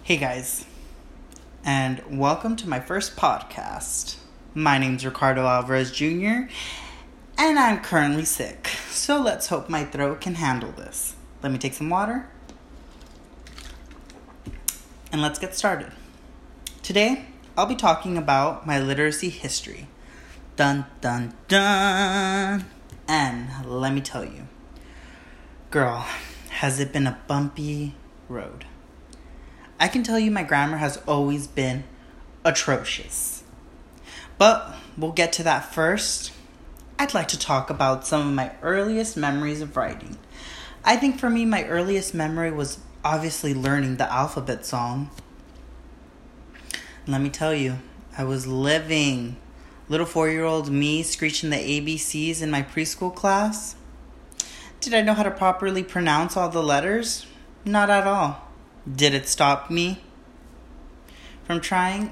Hey guys, and welcome to my first podcast. My name's Ricardo Alvarez Jr., and I'm currently sick, so let's hope my throat can handle this. Let me take some water, and let's get started. Today, I'll be talking about my literacy history. Dun dun dun! And let me tell you, girl, has it been a bumpy road. I can tell you my grammar has always been atrocious. But we'll get to that first. I'd like to talk about some of my earliest memories of writing. I think for me, my earliest memory was obviously learning the alphabet song. Let me tell you, I was living. Little 4-year-old me screeching the ABCs in my preschool class. Did I know how to properly pronounce all the letters? Not at all. Did it stop me from trying?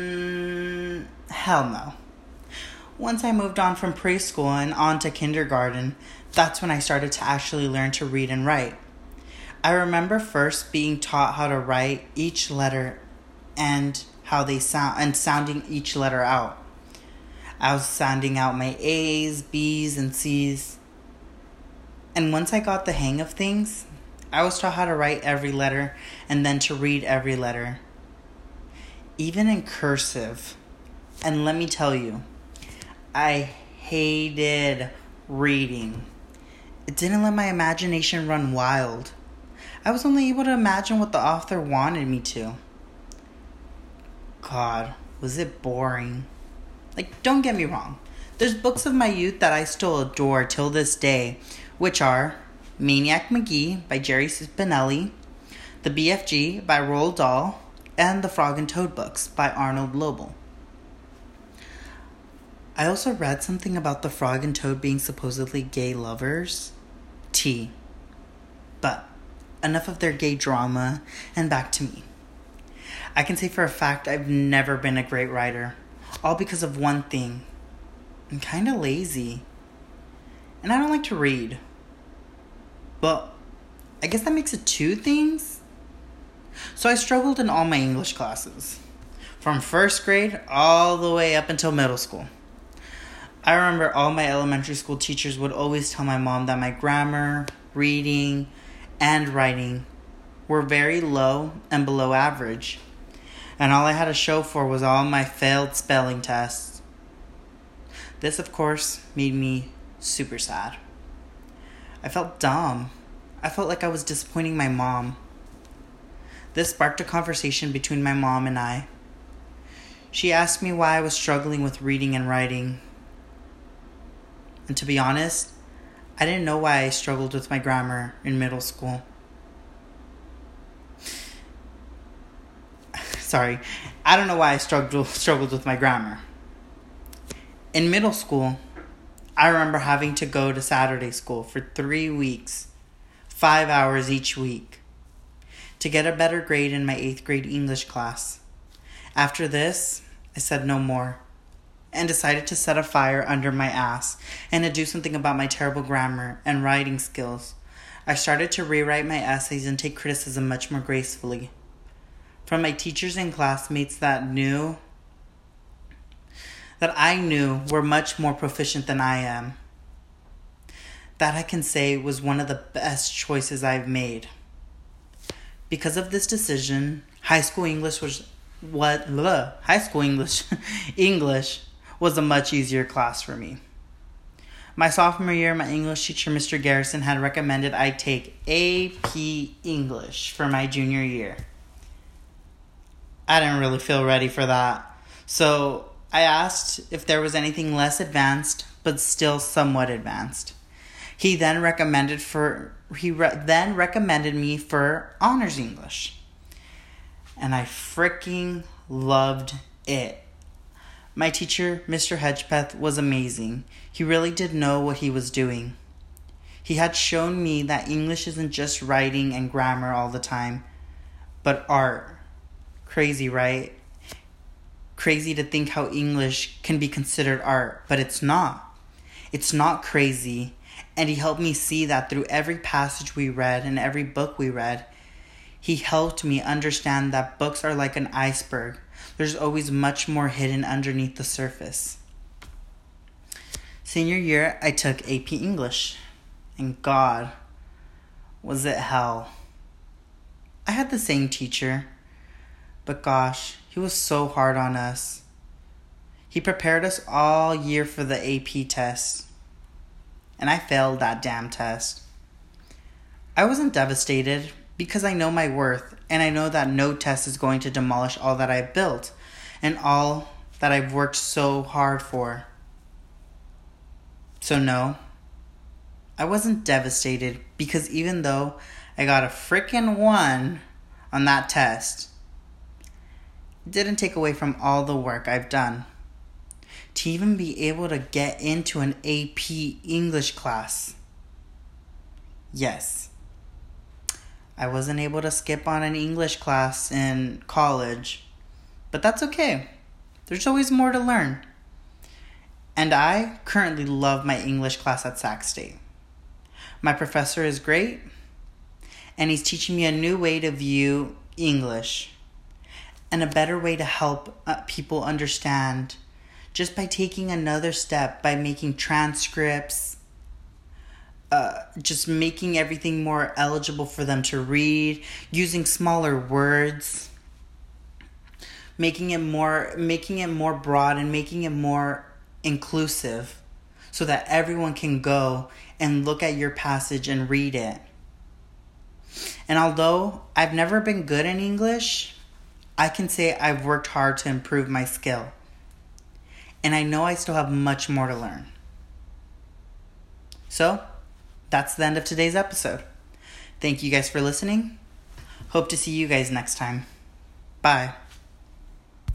Hell no. Once I moved on from preschool and on to kindergarten, that's when I started to actually learn to read and write. I remember first being taught how to write each letter and how they sound, and sounding each letter out. I was sounding out my A's, B's, and C's. And once I got the hang of things, I was taught how to write every letter and then to read every letter, even in cursive. And let me tell you, I hated reading. It didn't let my imagination run wild. I was only able to imagine what the author wanted me to. God, was it boring. Don't get me wrong. There's books of my youth that I still adore till this day, which are Maniac Magee by Jerry Spinelli, The BFG by Roald Dahl, and The Frog and Toad books by Arnold Lobel. I also read something about the frog and toad being supposedly gay lovers. But enough of their gay drama, and back to me. I can say for a fact I've never been a great writer, all because of one thing. I'm kind of lazy, and I don't like to read. But I guess that makes it two things. So I struggled in all my English classes, from first grade all the way up until middle school. I remember all my elementary school teachers would always tell my mom that my grammar, reading, and writing were very low and below average. And all I had to show for was all my failed spelling tests. This, of course, made me super sad. I felt dumb. I felt like I was disappointing my mom. This sparked a conversation between my mom and I. She asked me why I was struggling with reading and writing. And to be honest, I didn't know why I struggled with my grammar in middle school. Sorry, I don't know why I struggled with my grammar. In middle school, I remember having to go to Saturday school for 3 weeks, 5 hours each week, to get a better grade in my 8th grade English class. After this, I said no more, and decided to set a fire under my ass and to do something about my terrible grammar and writing skills. I started to rewrite my essays and take criticism much more gracefully. From my teachers and classmates that I knew were much more proficient than I am. That I can say was one of the best choices I've made. Because of this decision, English was a much easier class for me. My sophomore year, my English teacher, Mr. Garrison, had recommended I take AP English for my junior year. I didn't really feel ready for that. So I asked if there was anything less advanced, but still somewhat advanced. He then recommended me for honors English. And I freaking loved it. My teacher, Mr. Hedgepeth, was amazing. He really did know what he was doing. He had shown me that English isn't just writing and grammar all the time, but art. Crazy, right? Crazy to think how English can be considered art, but it's not. It's not crazy. And he helped me see that through every passage we read and every book we read, He helped me understand that books are like an iceberg. There's always much more hidden underneath the surface. Senior year, I took AP English. And God, was it hell. I had the same teacher. But gosh, he was so hard on us. He prepared us all year for the AP test. And I failed that damn test. I wasn't devastated because I know my worth and I know that no test is going to demolish all that I've built and all that I've worked so hard for. So no, I wasn't devastated because even though I got a frickin' 1 on that test, it didn't take away from all the work I've done. To even be able to get into an AP English class. Yes, I wasn't able to skip on an English class in college, but that's okay. There's always more to learn. And I currently love my English class at Sac State. My professor is great, and he's teaching me a new way to view English and a better way to help people understand just by taking another step, by making transcripts, just making everything more eligible for them to read, using smaller words, making it more broad and making it more inclusive so that everyone can go and look at your passage and read it. And although I've never been good in English, I can say I've worked hard to improve my skill. And I know I still have much more to learn. So, that's the end of today's episode. Thank you guys for listening. Hope to see you guys next time. Bye.